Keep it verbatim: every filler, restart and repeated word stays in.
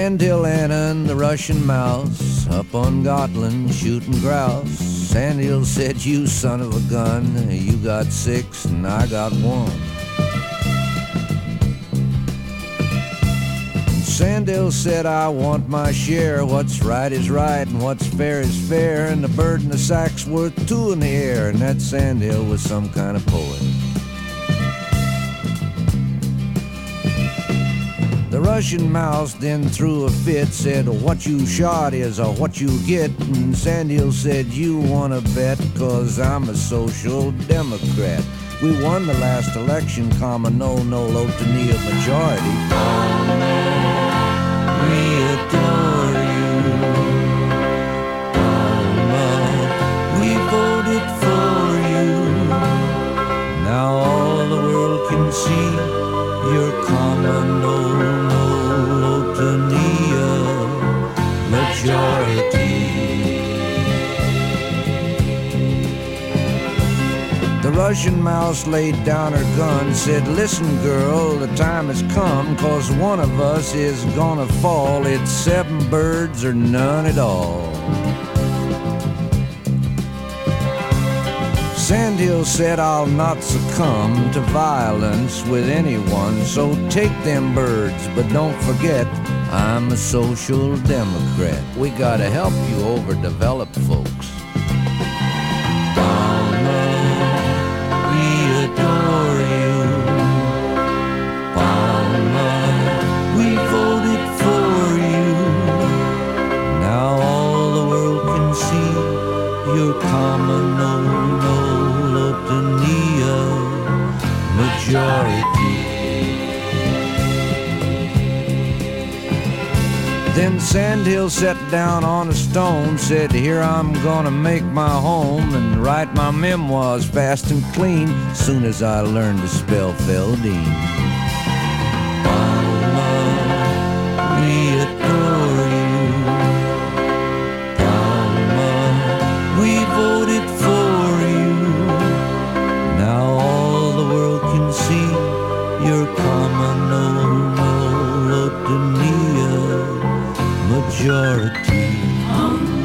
Sandhill Anna and the Russian Mouse up on Gotland shooting grouse. Sandhill said, you son of a gun, you got six and I got one. Sandhill said, I want my share. What's right is right and what's fair is fair. And the bird in the sack's worth two in the air. And that Sandhill was some kind of poet. The Russian Mouse then threw a fit, said, what you shot is a what you get. And Sandhill said, you wanna bet, cause I'm a social democrat. We won the last election, comma, no, no, Lotania majority. We adore you, Palma. We voted for you. Now all the world can see your common no, no, Lotania majority. The Russian Mouse laid down her gun, said, listen girl, the time has come, cause one of us is gonna fall. It's seven birds or none at all. Sandhill said, I'll not succumb to violence with anyone, so take them birds, but don't forget, I'm a social democrat. We gotta help you overdeveloped folks. Adore you, Palma. We voted for you. Now all the world can see your common no, no, Lotania majority. Then Sandhill sat down on a stone, said, here I'm gonna make my home and write my memoirs fast and clean, soon as I learn to spell Feldine. Palma, we adore you. Palma, we voted for you. Now all the world can see your common no, no, Lotania majority.